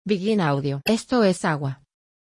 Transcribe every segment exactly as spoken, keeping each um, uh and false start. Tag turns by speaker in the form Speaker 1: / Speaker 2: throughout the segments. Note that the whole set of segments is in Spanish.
Speaker 1: Begin Audio. Esto es agua.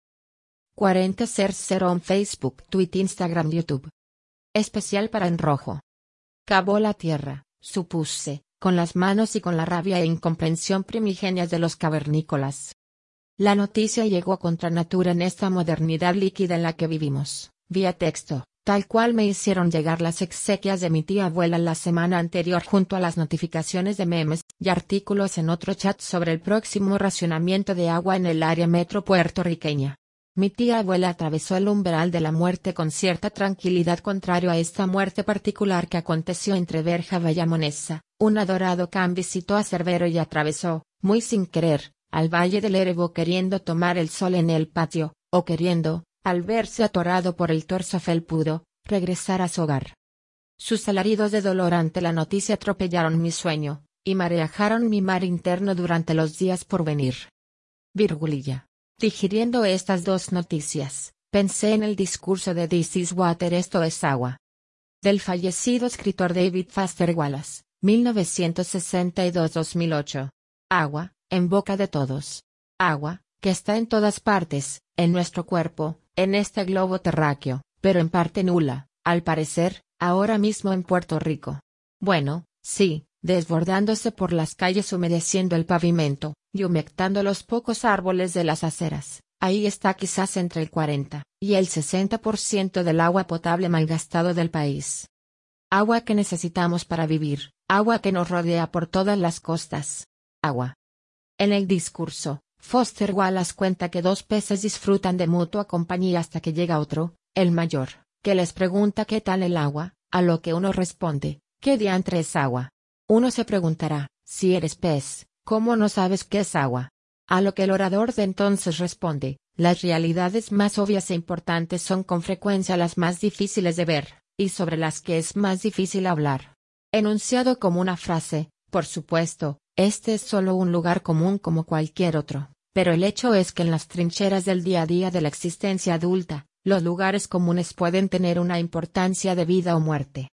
Speaker 1: cuarenta Ser Cero en Facebook, Twitter, Instagram, YouTube. Especial para En Rojo. Cavó la tierra, supuse, con las manos y con la rabia e incomprensión primigenias de los cavernícolas. La noticia llegó contra natura en esta modernidad líquida en la que vivimos, vía texto, tal cual me hicieron llegar las exequias de mi tía abuela la semana anterior junto a las notificaciones de memes y artículos en otro chat sobre el próximo racionamiento de agua en el área metro puertorriqueña. Mi tía abuela atravesó el umbral de la muerte con cierta tranquilidad, contrario a esta muerte particular que aconteció entre Verja Vallamonesa. Un adorado can visitó a Cerbero y atravesó, muy sin querer, al Valle del Erebo queriendo tomar el sol en el patio, o queriendo, al verse atorado por el torso felpudo, regresar a su hogar. Sus alaridos de dolor ante la noticia atropellaron mi sueño, y marejaron mi mar interno durante los días por venir. Virgulilla. Digiriendo estas dos noticias, pensé en el discurso de This is Water, esto es agua, del fallecido escritor David Foster Wallace, mil novecientos sesenta y dos a dos mil ocho. Agua, en boca de todos. Agua, que está en todas partes, en nuestro cuerpo, en este globo terráqueo, pero en parte nula, al parecer, ahora mismo en Puerto Rico. Bueno, sí, desbordándose por las calles, humedeciendo el pavimento, y humectando los pocos árboles de las aceras. Ahí está quizás entre el cuarenta y el sesenta por ciento del agua potable malgastado del país. Agua que necesitamos para vivir, agua que nos rodea por todas las costas. Agua. En el discurso, Foster Wallace cuenta que dos peces disfrutan de mutua compañía hasta que llega otro, el mayor, que les pregunta qué tal el agua, a lo que uno responde, ¿qué diantre es agua? Uno se preguntará, si eres pez, ¿cómo no sabes qué es agua? A lo que el orador de entonces responde, las realidades más obvias e importantes son con frecuencia las más difíciles de ver, y sobre las que es más difícil hablar. Enunciado como una frase, por supuesto, este es solo un lugar común como cualquier otro, pero el hecho es que en las trincheras del día a día de la existencia adulta, los lugares comunes pueden tener una importancia de vida o muerte.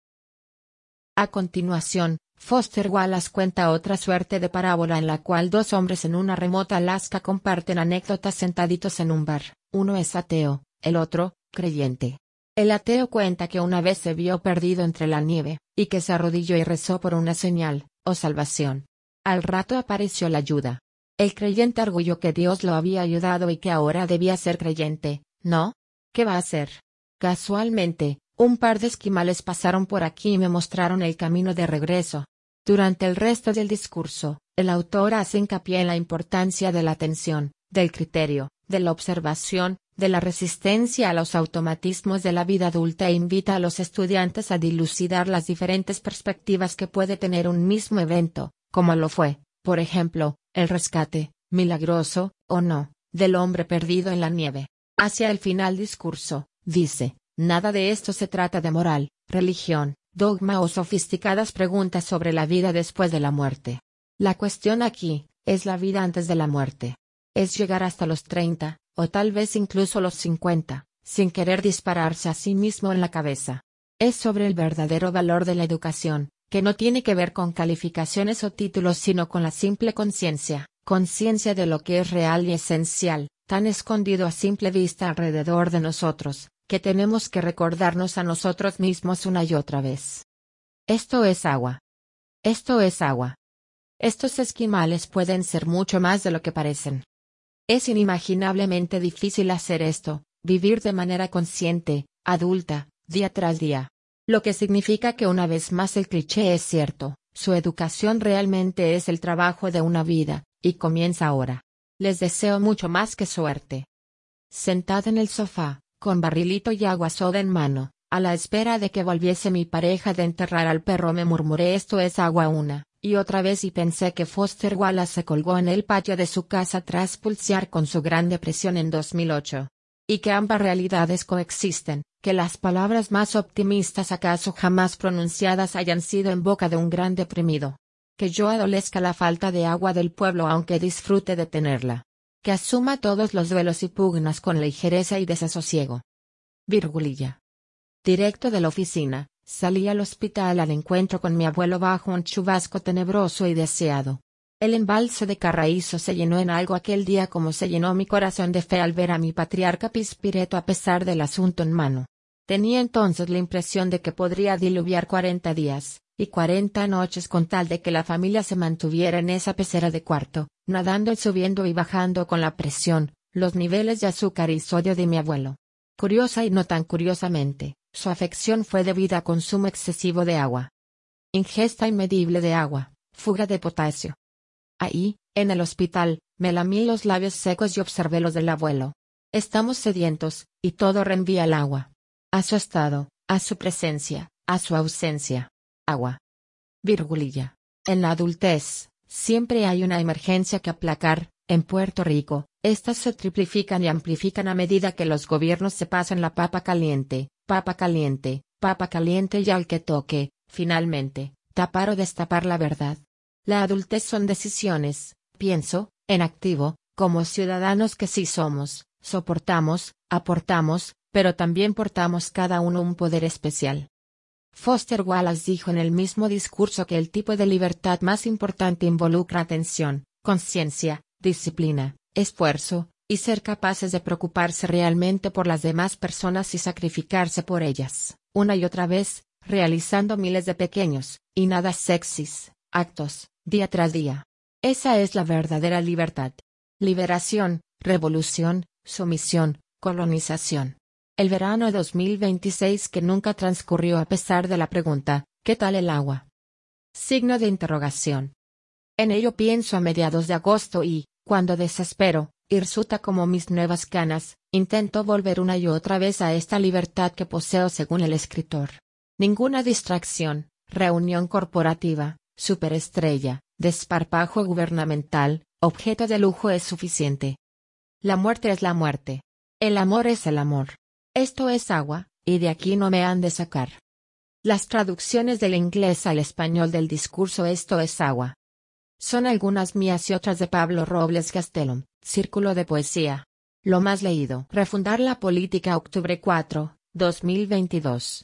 Speaker 1: A continuación, Foster Wallace cuenta otra suerte de parábola en la cual dos hombres en una remota Alaska comparten anécdotas sentaditos en un bar. Uno es ateo, el otro, creyente. El ateo cuenta que una vez se vio perdido entre la nieve, y que se arrodilló y rezó por una señal, o salvación. Al rato apareció la ayuda. El creyente arguyó que Dios lo había ayudado y que ahora debía ser creyente, ¿no? ¿Qué va a hacer? Casualmente, un par de esquimales pasaron por aquí y me mostraron el camino de regreso. Durante el resto del discurso, el autor hace hincapié en la importancia de la atención, del criterio, de la observación, de la resistencia a los automatismos de la vida adulta e invita a los estudiantes a dilucidar las diferentes perspectivas que puede tener un mismo evento, como lo fue, por ejemplo, el rescate, milagroso, o no, del hombre perdido en la nieve. Hacia el final del discurso, dice, nada de esto se trata de moral, religión, dogma o sofisticadas preguntas sobre la vida después de la muerte. La cuestión aquí, es la vida antes de la muerte. Es llegar hasta los treinta, o tal vez incluso los cincuenta, sin querer dispararse a sí mismo en la cabeza. Es sobre el verdadero valor de la educación, que no tiene que ver con calificaciones o títulos sino con la simple conciencia, conciencia de lo que es real y esencial, tan escondido a simple vista alrededor de nosotros, que tenemos que recordarnos a nosotros mismos una y otra vez. Esto es agua. Esto es agua. Estos esquimales pueden ser mucho más de lo que parecen. Es inimaginablemente difícil hacer esto, vivir de manera consciente, adulta, día tras día. Lo que significa que una vez más el cliché es cierto, su educación realmente es el trabajo de una vida, y comienza ahora. Les deseo mucho más que suerte. Sentada en el sofá, con barrilito y agua soda en mano, a la espera de que volviese mi pareja de enterrar al perro, me murmuré esto es agua una y otra vez y pensé que Foster Wallace se colgó en el patio de su casa tras pulsear con su Gran Depresión en dos mil ocho. Y que ambas realidades coexisten, que las palabras más optimistas acaso jamás pronunciadas hayan sido en boca de un gran deprimido. Que yo adolezca la falta de agua del pueblo aunque disfrute de tenerla. Que asuma todos los duelos y pugnas con ligereza y desasosiego. Virgulilla. Directo de la oficina, salí al hospital al encuentro con mi abuelo bajo un chubasco tenebroso y deseado. El embalse de Carraízo se llenó en algo aquel día como se llenó mi corazón de fe al ver a mi patriarca Pispireto a pesar del asunto en mano. Tenía entonces la impresión de que podría diluviar cuarenta días, y cuarenta noches con tal de que la familia se mantuviera en esa pecera de cuarto, nadando y subiendo y bajando con la presión, los niveles de azúcar y sodio de mi abuelo. Curiosa y no tan curiosamente, su afección fue debida a consumo excesivo de agua. Ingesta inmedible de agua, fuga de potasio. Ahí, en el hospital, me lamí los labios secos y observé los del abuelo. Estamos sedientos, y todo reenvía al agua. A su estado, a su presencia, a su ausencia. Agua. Virgulilla. En la adultez, siempre hay una emergencia que aplacar. En Puerto Rico, estas se triplifican y amplifican a medida que los gobiernos se pasan la papa caliente, papa caliente, papa caliente y al que toque, finalmente, tapar o destapar la verdad. La adultez son decisiones, pienso, en activo, como ciudadanos que sí somos, soportamos, aportamos, pero también portamos cada uno un poder especial. Foster Wallace dijo en el mismo discurso que el tipo de libertad más importante involucra atención, conciencia, disciplina, esfuerzo, y ser capaces de preocuparse realmente por las demás personas y sacrificarse por ellas, una y otra vez, realizando miles de pequeños, y nada sexys, actos, día tras día. Esa es la verdadera libertad. Liberación, revolución, sumisión, colonización. El verano dos mil veintiséis que nunca transcurrió a pesar de la pregunta, ¿qué tal el agua? Signo de interrogación. En ello pienso a mediados de agosto y, cuando desespero, hirsuta como mis nuevas canas, intento volver una y otra vez a esta libertad que poseo según el escritor. Ninguna distracción, reunión corporativa, superestrella, desparpajo gubernamental, objeto de lujo es suficiente. La muerte es la muerte. El amor es el amor. Esto es agua, y de aquí no me han de sacar. Las traducciones del inglés al español del discurso Esto es agua. Son algunas mías y otras de Pablo Robles Gastelum, Círculo de Poesía. Lo más leído. Refundar la política, octubre cuatro, dos mil veintidós.